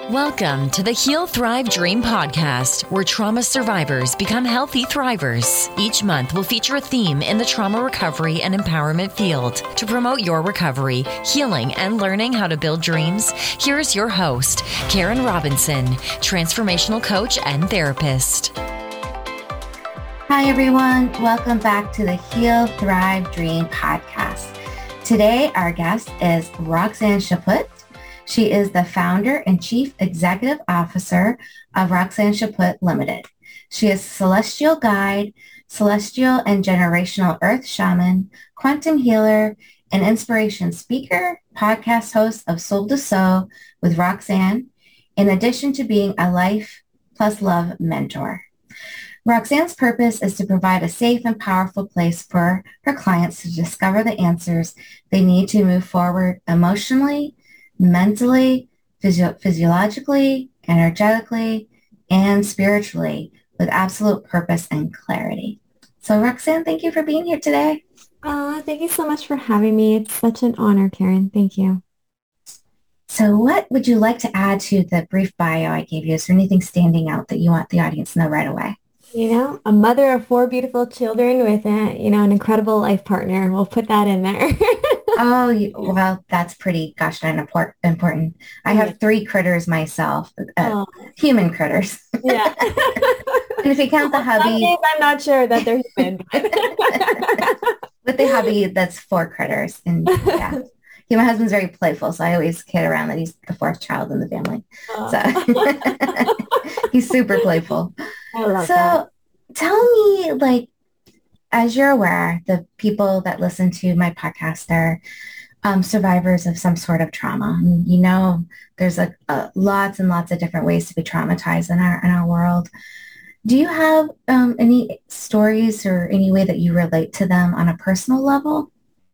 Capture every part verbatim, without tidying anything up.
Welcome to the Heal, Thrive, Dream podcast, where trauma survivors become healthy thrivers. Each month, we'll feature a theme in the trauma recovery and empowerment field. To promote your recovery, healing, and learning how to build dreams, here's your host, Karen Robinson, transformational coach and therapist. Hi, everyone. Welcome back to the Heal, Thrive, Dream podcast. Today, our guest is Roxanne Chaput. She is the founder and chief executive officer of Roxanne Chaput Limited. She is celestial guide, celestial and generational earth shaman, quantum healer, and inspiration speaker, podcast host of Soul to Soul with Roxanne, in addition to being a life plus love mentor. Roxanne's purpose is to provide a safe and powerful place for her clients to discover the answers they need to move forward emotionally, mentally, physio- physiologically, energetically, and spiritually with absolute purpose and clarity. So Roxanne, thank you for being here today. Uh, thank you so much for having me. It's such an honor, Karen. Thank you. So what would you like to add to the brief bio I gave you? Is there anything standing out that you want the audience to know right away? You know, a mother of four beautiful children with a, you know, an incredible life partner. We'll put that in there. Oh, well, that's pretty gosh darn import- important. I have yeah. three critters myself, uh, oh. human critters. Yeah. And if you count the hubby. Days, I'm not sure that they're human. With the hubby, that's four critters. And yeah. Yeah, my husband's very playful, so I always kid around that he's the fourth child in the family. Oh. So he's super playful. I love so that. Tell me, like, as you're aware, the people that listen to my podcast are um, survivors of some sort of trauma. And, you know, there's a, a, lots and lots of different ways to be traumatized in our in our world. Do you have um, any stories or any way that you relate to them on a personal level?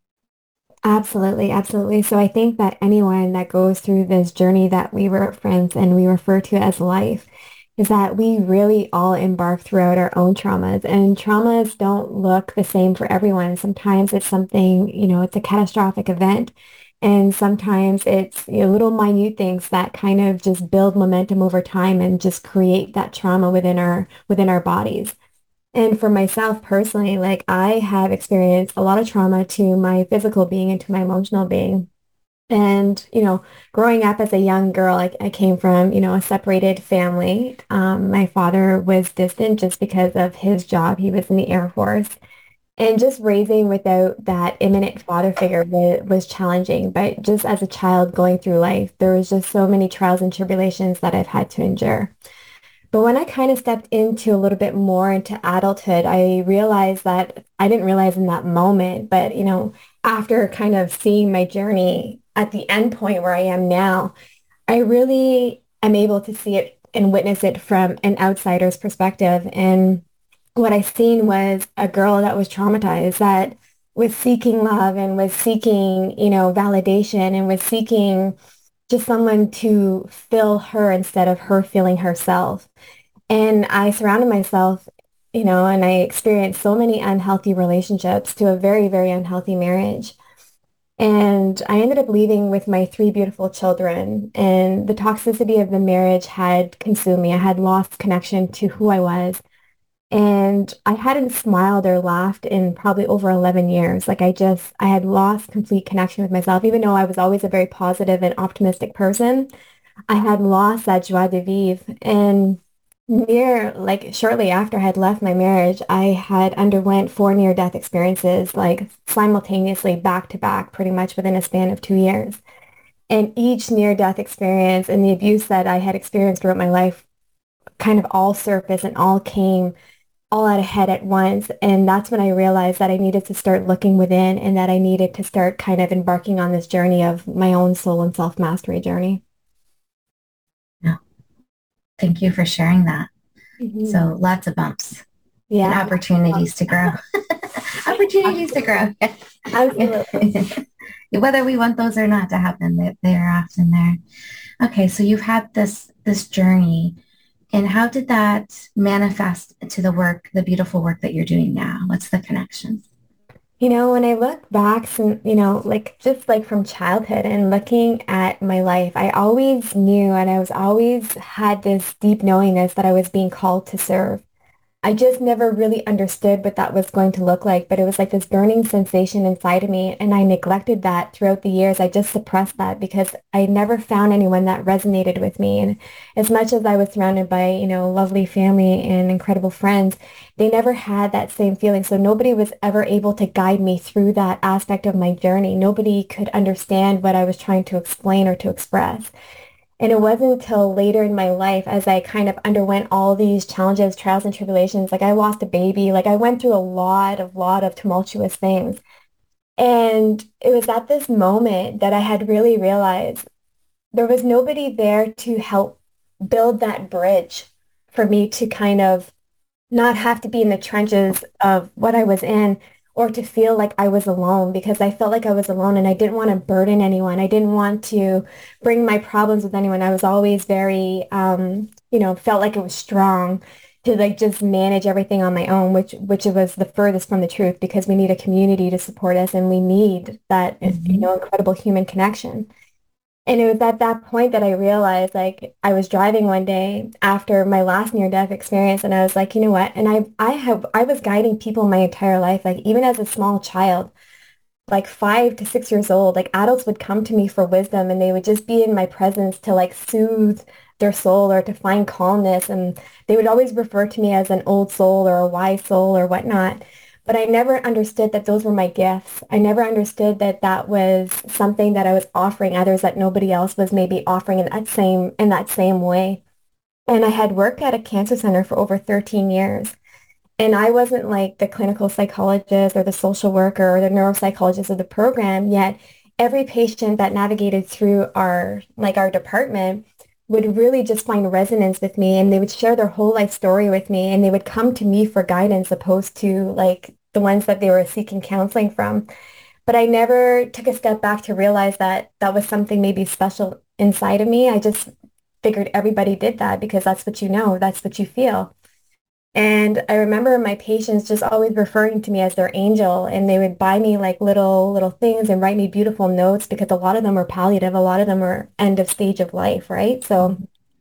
Absolutely, absolutely. So I think that anyone that goes through this journey that we reference and we refer to as life is that we really all embark throughout our own traumas, and traumas don't look the same for everyone. Sometimes it's something, you know, it's a catastrophic event, and sometimes it's, you know, little minute things that kind of just build momentum over time and just create that trauma within our within our bodies. And for myself personally, like I have experienced a lot of trauma to my physical being and to my emotional being. And, you know, growing up as a young girl, I, I came from, you know, a separated family. Um, my father was distant just because of his job. He was in the Air Force. And just raising without that imminent father figure was, was challenging. But just as a child going through life, there was just so many trials and tribulations that I've had to endure. But when I kind of stepped into a little bit more into adulthood, I realized that I didn't realize in that moment, but, you know, after kind of seeing my journey at the end point where I am now, I really am able to see it and witness it from an outsider's perspective. And what I seen was a girl that was traumatized, that was seeking love and was seeking, you know, validation and was seeking just someone to fill her instead of her feeling herself. And I surrounded myself, you know, and I experienced so many unhealthy relationships to a very, very unhealthy marriage. And I ended up leaving with my three beautiful children, and the toxicity of the marriage had consumed me. I had lost connection to who I was. And I hadn't smiled or laughed in probably over eleven years. Like I just, I had lost complete connection with myself. Even though I was always a very positive and optimistic person, I had lost that joie de vivre. And near, like shortly after I had left my marriage, I had underwent four near-death experiences, like simultaneously back to back, pretty much within a span of two years. And each near-death experience and the abuse that I had experienced throughout my life kind of all surfaced and all came all out ahead at once. And that's when I realized that I needed to start looking within and that I needed to start kind of embarking on this journey of my own soul and self-mastery journey. Yeah. Thank you for sharing that. Mm-hmm. So lots of bumps. Yeah. And opportunities to grow. opportunities to grow. Absolutely. Whether we want those or not to happen, they, they are often there. Okay, so you've had this this journey. And how did that manifest to the work, the beautiful work that you're doing now? What's the connection? You know, when I look back, some, you know, like just like from childhood and looking at my life, I always knew and I was always had this deep knowingness that I was being called to serve. I just never really understood what that was going to look like, but it was like this burning sensation inside of me, and I neglected that throughout the years. I just suppressed that because I never found anyone that resonated with me. And as much as I was surrounded by, you know, lovely family and incredible friends, they never had that same feeling. So nobody was ever able to guide me through that aspect of my journey. Nobody could understand what I was trying to explain or to express. And it wasn't until later in my life as I kind of underwent all these challenges, trials and tribulations, like I lost a baby, like I went through a lot of, lot of tumultuous things. And it was at this moment that I had really realized there was nobody there to help build that bridge for me to kind of not have to be in the trenches of what I was in or to feel like I was alone because I felt like I was alone and I didn't want to burden anyone. I didn't want to bring my problems with anyone. I was always very, um, you know, felt like it was strong to like just manage everything on my own, which which was the furthest from the truth because we need a community to support us and we need that, you Mm-hmm. know, incredible human connection. And it was at that point that I realized, like, I was driving one day after my last near-death experience, and I was like, you know what? And I, I have, I was guiding people my entire life, like even as a small child, like five to six years old, like adults would come to me for wisdom, and they would just be in my presence to like soothe their soul or to find calmness, and they would always refer to me as an old soul or a wise soul or whatnot. But I never understood that those were my gifts. I never understood that that was something that I was offering others that nobody else was maybe offering in that same in that same way. And I had worked at a cancer center for over thirteen years. And I wasn't like the clinical psychologist or the social worker or the neuropsychologist of the program, yet every patient that navigated through our like our department would really just find resonance with me and they would share their whole life story with me and they would come to me for guidance opposed to like the ones that they were seeking counseling from. But I never took a step back to realize that that was something maybe special inside of me. I just figured everybody did that because that's what you know, that's what you feel. And I remember my patients just always referring to me as their angel, and they would buy me like little little things and write me beautiful notes because a lot of them were palliative, a lot of them were end of stage of life, right? So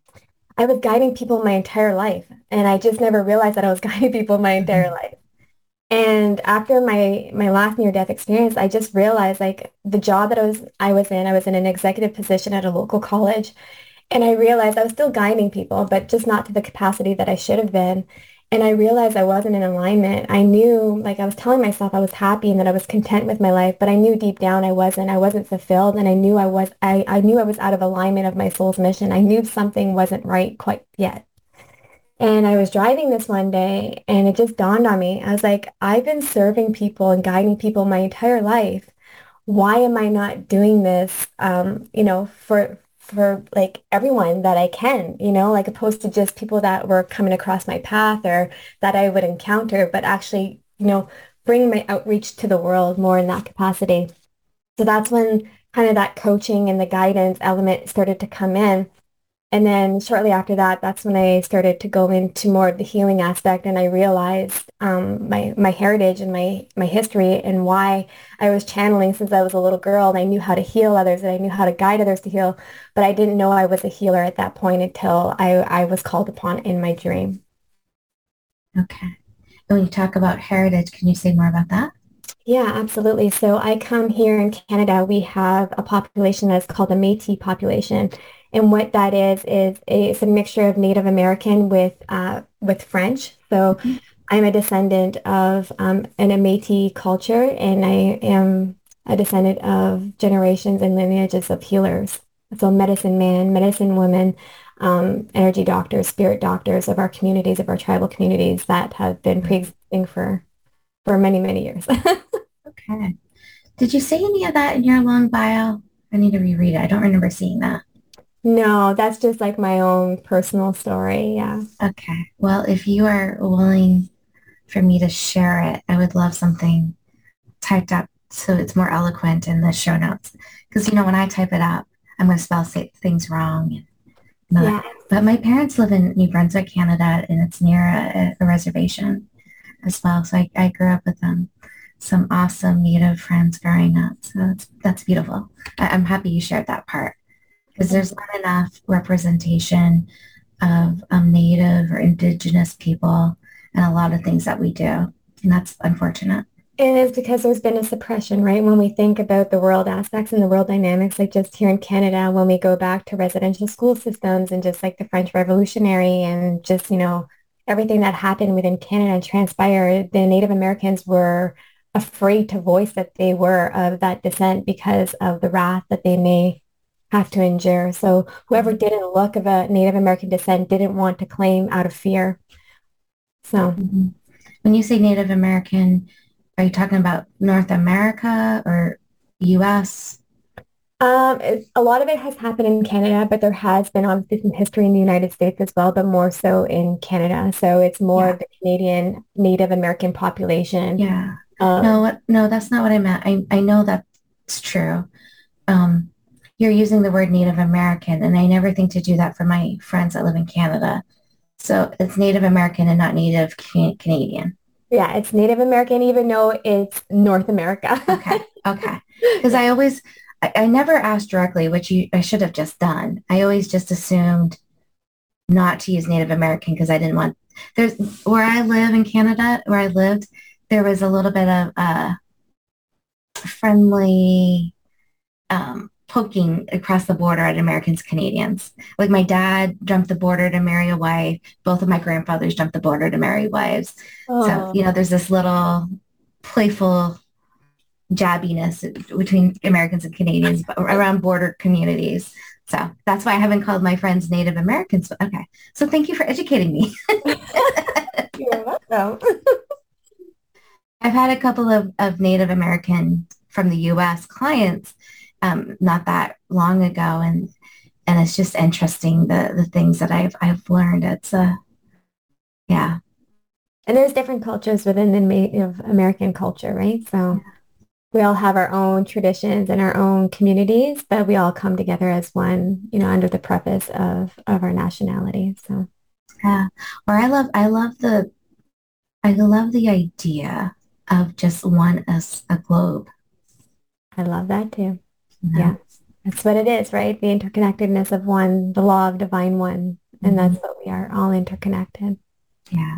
I was guiding people my entire life, and I just never realized that I was guiding people my entire Mm-hmm. life. And after my my last near-death experience, I just realized like the job that I was I was in, I was in an executive position at a local college. And I realized I was still guiding people, but just not to the capacity that I should have been. And I realized I wasn't in alignment. I knew, like I was telling myself I was happy and that I was content with my life, but I knew deep down I wasn't. I wasn't fulfilled, and I knew I was I, I knew I was out of alignment of my soul's mission. I knew something wasn't right quite yet. And I was driving this one day and it just dawned on me. I was like, I've been serving people and guiding people my entire life. Why am I not doing this, um, you know, for for like everyone that I can, you know, like opposed to just people that were coming across my path or that I would encounter, but actually, you know, bring my outreach to the world more in that capacity. So that's when kind of that coaching and the guidance element started to come in. And then shortly after that, that's when I started to go into more of the healing aspect, and I realized um, my my heritage and my my history and why I was channeling since I was a little girl, and I knew how to heal others and I knew how to guide others to heal, but I didn't know I was a healer at that point until I I was called upon in my dream. Okay. And when you talk about heritage, can you say more about that? Yeah, absolutely. So I come here in Canada, we have a population that's called a Métis population. And what that is, is a, it's a mixture of Native American with uh, with French. So Mhm. I'm a descendant of um, an a Métis culture, and I am a descendant of generations and lineages of healers. So medicine man, medicine woman, um, energy doctors, spirit doctors of our communities, of our tribal communities that have been pre-existing for, for many, many years. Okay. Did you say any of that in your long bio? I need to reread it. I don't remember seeing that. No, that's just like my own personal story. Yeah. Okay. Well, if you are willing for me to share it, I would love something typed up so it's more eloquent in the show notes. Because, you know, when I type it up, I'm going to spell say, things wrong. And all Yeah. But my parents live in New Brunswick, Canada, and it's near a, a reservation as well. So I, I grew up with them. some awesome Native friends growing up. So that's, that's beautiful. I, I'm happy you shared that part because there's not enough representation of um, Native or Indigenous people and a lot of things that we do. And that's unfortunate. It is because there's been a suppression, right? When we think about the world aspects and the world dynamics, like just here in Canada, when we go back to residential school systems and just like the French Revolutionary and just, you know, everything that happened within Canada and transpired, the Native Americans were afraid to voice that they were of that descent because of the wrath that they may have to endure. So whoever didn't look of a Native American descent didn't want to claim out of fear. So mm-hmm. When you say Native American, are you talking about North America or U S? Um, it, a lot of it has happened in Canada, but there has been obviously some history in the United States as well, but more so in Canada. So it's more Yeah. of the Canadian Native American population. Yeah. Um, No, what, no, that's not what I meant. I, I know that's true. Um, you're using the word Native American, and I never think to do that for my friends that live in Canada. So it's Native American and not Native Can- Canadian. yeah, it's Native American, even though it's North America. Okay. Okay. Because I always, I, I never asked directly, which you, I should have just done. I always just assumed not to use Native American because I didn't want, there's, where I live in Canada, where I lived, there was a little bit of uh, friendly um, poking across the border at Americans, Canadians. Like my dad jumped the border to marry a wife. Both of my grandfathers jumped the border to marry wives. Oh. So, you know, there's this little playful jabbiness between Americans and Canadians around border communities. So that's why I haven't called my friends Native Americans. Okay. So thank you for educating me. You're welcome. I've had a couple of, of Native American from the U S clients um, not that long ago. And and it's just interesting the the things that I've I've learned. It's a uh, yeah. And there's different cultures within the Native American culture, right? So yeah. We all have our own traditions and our own communities, but we all come together as one, you know, under the preface of of our nationality. So yeah. Or I love I love the I love the idea of just one as a globe. I love that too. No. Yeah, that's what it is, right? The interconnectedness of one, the law of divine one. And mm-hmm. that's what we are, all interconnected. Yeah.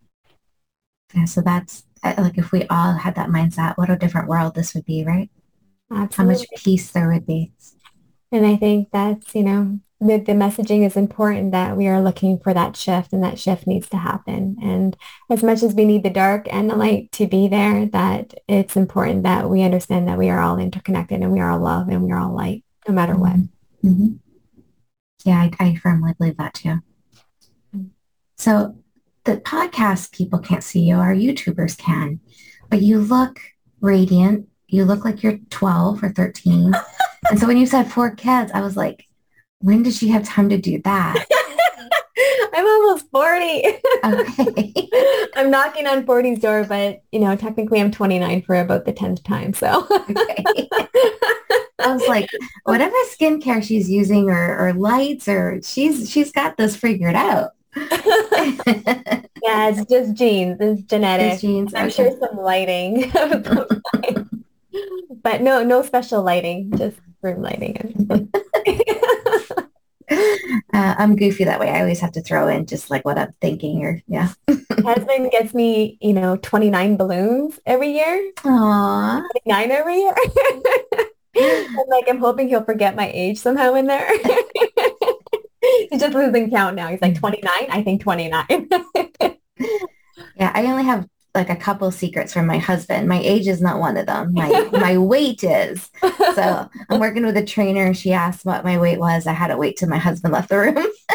Yeah, so that's like if we all had that mindset, what a different world this would be, right? Absolutely. How much peace there would be. And I think that's, you know, the, the messaging is important that we are looking for that shift and that shift needs to happen. And as much as we need the dark and the light to be there, that it's important that we understand that we are all interconnected and we are all love and we are all light, no matter mm-hmm. what. Mm-hmm. Yeah, I, I firmly believe that too. Mm-hmm. So the podcast people can't see you, our YouTubers can, but you look radiant. You look like you're twelve or thirteen. And so when you said four kids, I was like, when did she have time to do that? I'm almost forty. Okay. I'm knocking on forty's door, but you know, technically I'm twenty-nine for about the tenth time. So okay. I was like, whatever skincare she's using or, or lights or she's she's got this figured out. Yeah, it's just genes. It's genetic. It's genes. I'm okay. sure some lighting. But no, no special lighting, just room lighting. uh, I'm goofy that way. I always have to throw in just like what I'm thinking or yeah. Husband gets me, you know, twenty-nine balloons every year. Aww. twenty-nine every year. I'm like, I'm hoping he'll forget my age somehow in there. He's just losing count now. He's like twenty-nine. I think twenty-nine. Yeah, I only have like a couple secrets from my husband. My age is not one of them. My my weight is. So I'm working with a trainer. She asked what my weight was. I had to wait till my husband left the room.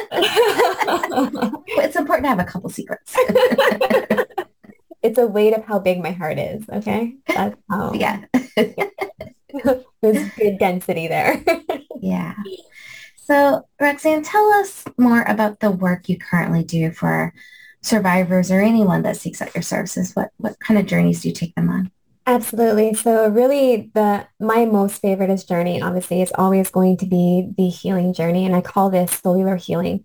But it's important to have a couple secrets. It's a weight of how big my heart is. Okay. That's how. Yeah. There's good density there. Yeah. So Roxanne, tell us more about the work you currently do for survivors or anyone that seeks out your services. What what kind of journeys do you take them on? Absolutely. So really the my most favoriteest journey obviously is always going to be the healing journey. And I call this cellular healing.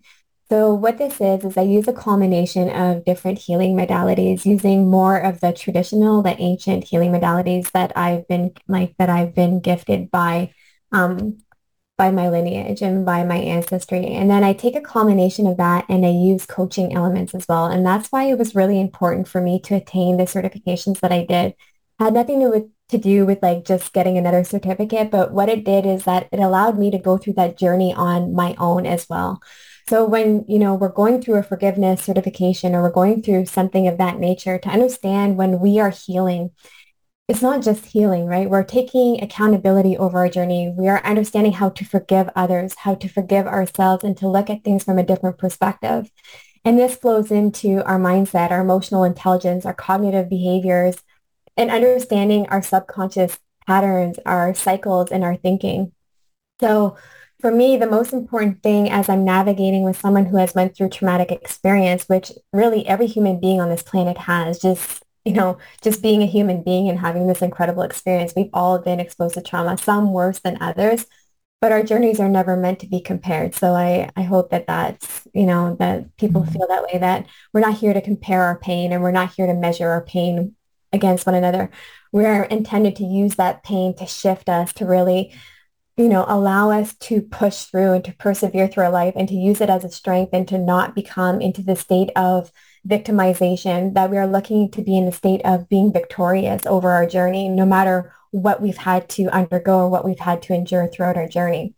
So what this is, is I use a culmination of different healing modalities using more of the traditional, the ancient healing modalities that I've been like that I've been gifted by um, by my lineage and by my ancestry. And then I take a culmination of that and I use coaching elements as well. And that's why it was really important for me to attain the certifications that I did. It had nothing to, with, to do with like just getting another certificate, but what it did is that it allowed me to go through that journey on my own as well. So when, you know, we're going through a forgiveness certification or we're going through something of that nature, to understand when we are healing, it's not just healing, right? We're taking accountability over our journey. We are understanding how to forgive others, how to forgive ourselves, and to look at things from a different perspective. And this flows into our mindset, our emotional intelligence, our cognitive behaviors, and understanding our subconscious patterns, our cycles, and our thinking. So for me, the most important thing as I'm navigating with someone who has went through traumatic experience, which really every human being on this planet has, just, you know, just being a human being and having this incredible experience. We've all been exposed to trauma, some worse than others, but our journeys are never meant to be compared. So I, I hope that that's, you know, that people Mhm. feel that way, that we're not here to compare our pain and we're not here to measure our pain against one another. We're intended to use that pain to shift us, to really, you know, allow us to push through and to persevere through our life and to use it as a strength and to not become into the state of victimization, that we are looking to be in the state of being victorious over our journey, no matter what we've had to undergo or what we've had to endure throughout our journey.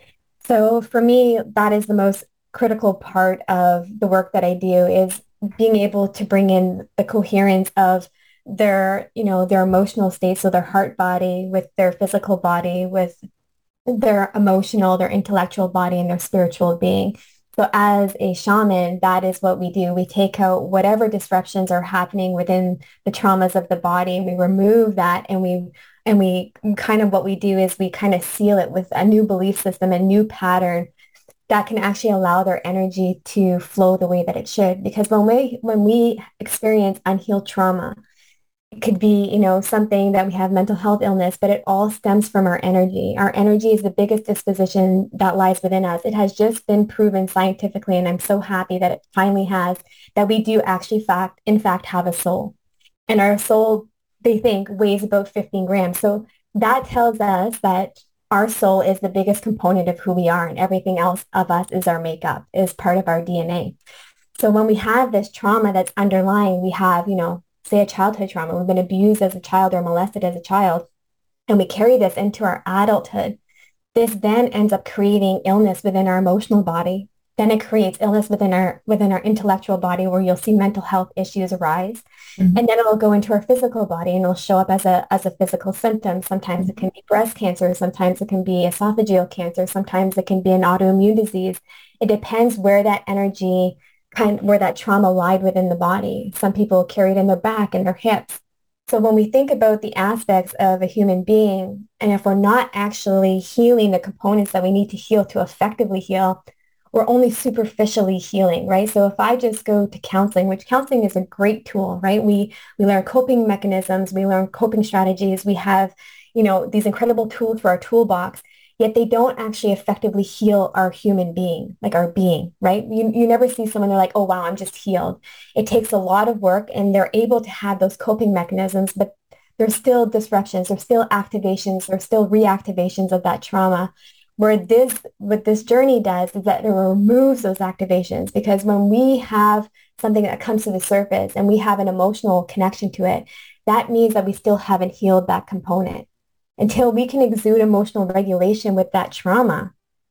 So for me, that is the most critical part of the work that I do, is being able to bring in the coherence of their, you know, their emotional state, so their heart body with their physical body, with their emotional, their intellectual body, and their spiritual being. So as a shaman, that is what we do. We take out whatever disruptions are happening within the traumas of the body, and we remove that, and we and we kind of what we do is we kind of seal it with a new belief system, a new pattern that can actually allow their energy to flow the way that it should. Because when we when we experience unhealed trauma, it could be, you know, something that we have mental health illness, but it all stems from our energy. Our energy is the biggest disposition that lies within us. It has just been proven scientifically, and I'm so happy that it finally has, that we do actually fact, in fact, have a soul. And our soul, they think, weighs about fifteen grams. So that tells us that our soul is the biggest component of who we are, and everything else of us is our makeup, is part of our D N A. So when we have this trauma that's underlying, we have, you know, say a childhood trauma, we've been abused as a child or molested as a child, and we carry this into our adulthood. This then ends up creating illness within our emotional body. Then it creates illness within our within our intellectual body, where you'll see mental health issues arise. Mhm. And then it'll go into our physical body and it'll show up as a as a physical symptom. Sometimes it can be breast cancer, sometimes it can be esophageal cancer, sometimes it can be an autoimmune disease. It depends where that energy kind where that trauma lied within the body. Some people carry it in their back and their hips. So when we think about the aspects of a human being, and if we're not actually healing the components that we need to heal to effectively heal, we're only superficially healing, right? So if I just go to counseling, which counseling is a great tool, right? We we learn coping mechanisms, we learn coping strategies, we have, you know, these incredible tools for our toolbox, yet they don't actually effectively heal our human being, like our being, right? You, you never see someone, they're like, oh, wow, I'm just healed. It takes a lot of work and they're able to have those coping mechanisms, but there's still disruptions, there's still activations, there's still reactivations of that trauma. Where this, what this journey does is that it removes those activations, because when we have something that comes to the surface and we have an emotional connection to it, that means that we still haven't healed that component. Until we can exude emotional regulation with that trauma,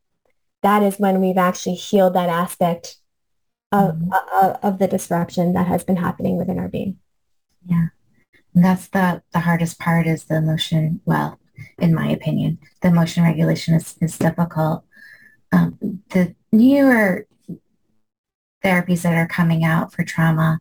that is when we've actually healed that aspect of, Mhm. of, of the disruption that has been happening within our being. Yeah. And that's the, the hardest part is the emotion. Well, in my opinion, the emotion regulation is, is difficult. Um, the newer therapies that are coming out for trauma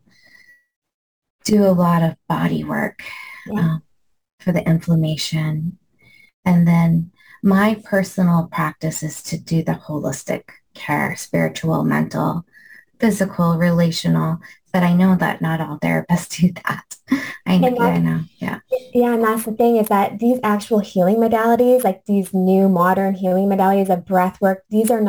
do a lot of body work Yeah. um, for the inflammation. And then my personal practice is to do the holistic care, spiritual, mental, physical, relational, but I know that not all therapists do that. I know, And yeah, I that's, know, yeah. yeah, and that's the thing, is that these actual healing modalities, like these new modern healing modalities of breath work, these are not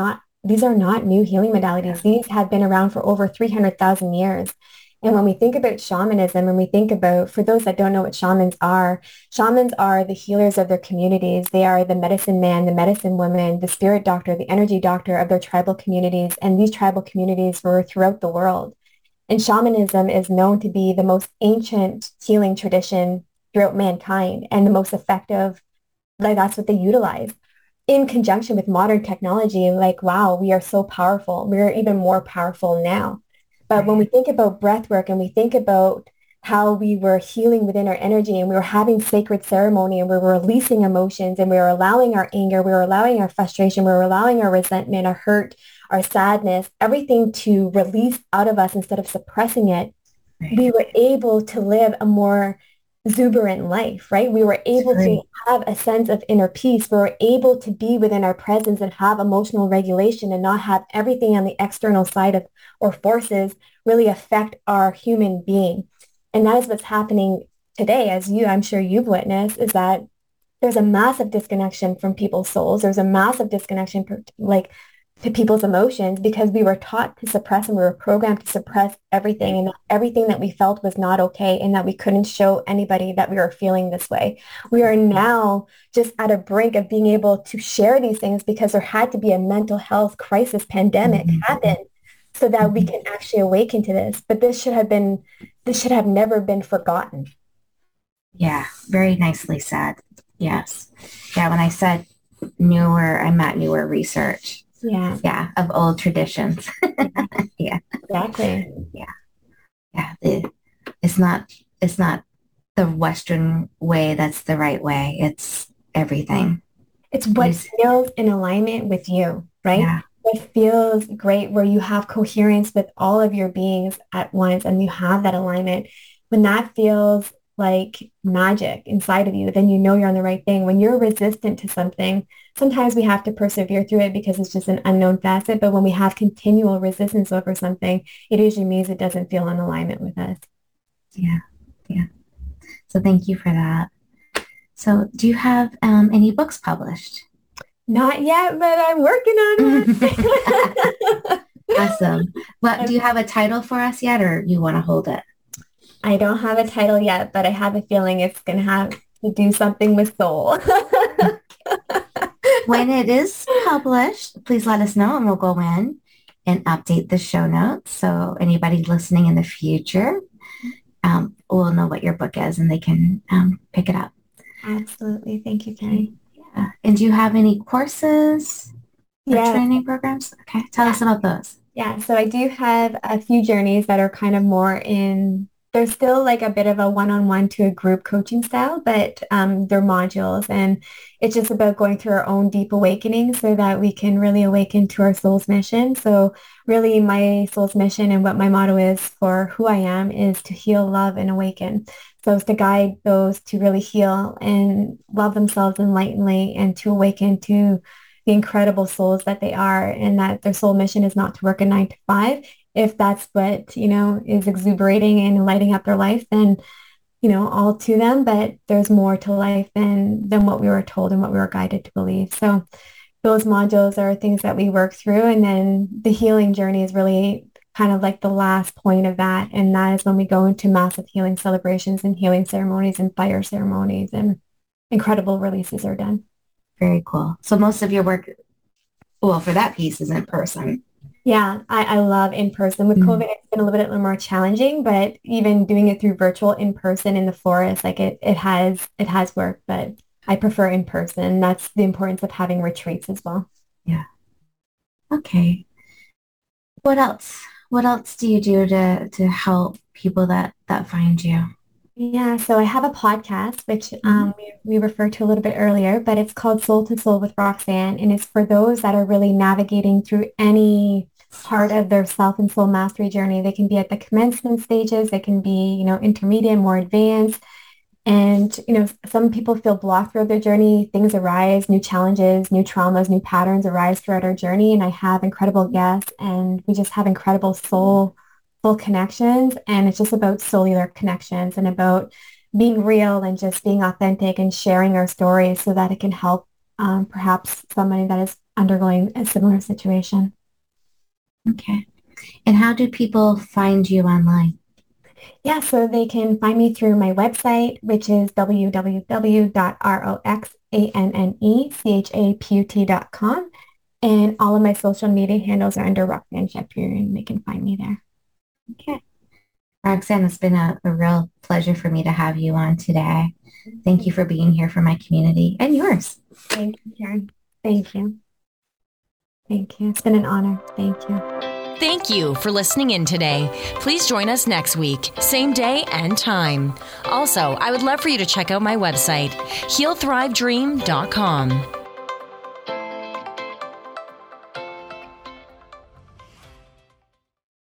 these are not new healing modalities. These have been around for over three hundred thousand years. And when we think about shamanism, and we think about, for those that don't know what shamans are, shamans are the healers of their communities. They are the medicine man, the medicine woman, the spirit doctor, the energy doctor of their tribal communities. And these tribal communities were throughout the world. And shamanism is known to be the most ancient healing tradition throughout mankind and the most effective. Like that's what they utilize in conjunction with modern technology. Like, wow, we are so powerful. We're even more powerful now. But when we think about breath work and we think about how we were healing within our energy and we were having sacred ceremony and we were releasing emotions and we were allowing our anger, we were allowing our frustration, we were allowing our resentment, our hurt, our sadness, everything to release out of us instead of suppressing it, right, we were able to live a more exuberant life, right? We were able to have a sense of inner peace. We were able to be within our presence and have emotional regulation and not have everything on the external side of or forces really affect our human being. And that is what's happening today, as you, I'm sure you've witnessed, is that there's a massive disconnection from people's souls. There's a massive disconnection, like, to people's emotions because we were taught to suppress and we were programmed to suppress everything, and everything that we felt was not okay and that we couldn't show anybody that we were feeling this way. We are now just at a brink of being able to share these things because there had to be a mental health crisis pandemic mm-hmm. happen so that we can actually awaken to this. But this should have been, this should have never been forgotten. Yeah, very nicely said. Yes. Yeah, when I said newer, I meant newer research. Yeah. Yeah. Of old traditions. Yeah. Exactly. Yeah. Yeah. It, it's not, it's not the Western way that's the right way. It's everything. It's what it's, feels in alignment with you, right? Yeah. It feels great where you have coherence with all of your beings at once and you have that alignment. When that feels like magic inside of you, then you know you're on the right thing. When you're resistant to something, sometimes we have to persevere through it because it's just an unknown facet. But when we have continual resistance over something, it usually means it doesn't feel in alignment with us. Yeah. Yeah. So thank you for that. So do you have um, any books published? Not yet, but I'm working on it. Awesome. Well, do you have a title for us yet, or you want to hold it? I don't have a title yet, but I have a feeling it's going to have to do something with soul. When it is published, please let us know and we'll go in and update the show notes. So anybody listening in the future um, will know what your book is and they can um, pick it up. Absolutely. Thank you, Carrie. Yeah. And do you have any courses or yeah. training programs? Okay. Tell yeah. us about those. Yeah. So I do have a few journeys that are kind of more in, there's still like a bit of a one-on-one to a group coaching style, but um, they're modules. And it's just about going through our own deep awakening so that we can really awaken to our soul's mission. So really my soul's mission and what my motto is for who I am is to heal, love, and awaken. So it's to guide those to really heal and love themselves enlightenedly and to awaken to the incredible souls that they are, and that their soul mission is not to work a nine to five. If that's what, you know, is exuberating and lighting up their life, then, you know, all to them. But there's more to life than, than what we were told and what we were guided to believe. So those modules are things that we work through. And then the healing journey is really kind of like the last point of that. And that is when we go into massive healing celebrations and healing ceremonies and fire ceremonies, and incredible releases are done. Very cool. So most of your work, well, for that piece is in person. Yeah, I, I love in person. With mm-hmm. COVID, it's been a little bit more challenging, but even doing it through virtual in person in the forest, like it, it has, it has worked, but I prefer in person. That's the importance of having retreats as well. Yeah. Okay. What else? What else do you do to, to help people that, that find you? Yeah, so I have a podcast, which um, we, we referred to a little bit earlier, but it's called Soul to Soul with Roxanne. And it's for those that are really navigating through any part of their self and soul mastery journey. They can be at the commencement stages. They can be, you know, intermediate, more advanced. And, you know, some people feel blocked throughout their journey. Things arise, new challenges, new traumas, new patterns arise throughout our journey. And I have incredible guests, and we just have incredible soul full connections. And it's just about cellular connections and about being real and just being authentic and sharing our stories so that it can help um, perhaps somebody that is undergoing a similar situation. Okay. And how do people find you online? Yeah, so they can find me through my website, which is w w w dot roxannechaput dot com. And all of my social media handles are under Roxanne Chaput, and they can find me there. Okay. Roxanne, it's been a, a real pleasure for me to have you on today. Thank you for being here for my community and yours. Thank you, Karen. Thank you. Thank you. It's been an honor. Thank you. Thank you for listening in today. Please join us next week, same day and time. Also, I would love for you to check out my website, heal thrive dream dot com.